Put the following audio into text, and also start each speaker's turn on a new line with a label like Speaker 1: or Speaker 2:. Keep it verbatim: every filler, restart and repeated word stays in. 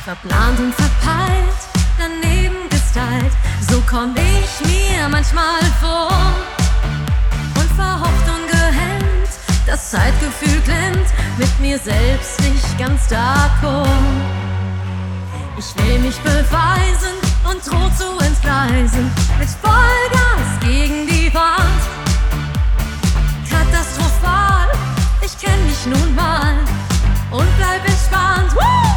Speaker 1: Verplant und verpeilt, daneben gestylt, so komm ich mir manchmal vor. Unverhofft und gehemmt, das Zeitgefühl klemmt, mit mir selbst nicht ganz d'accord. Ich will mich beweisen und droh zu entgleisen, mit Vollgas gegen die Wand. Katastrophal, ich kenn mich nun mal und bleib entspannt. Woo!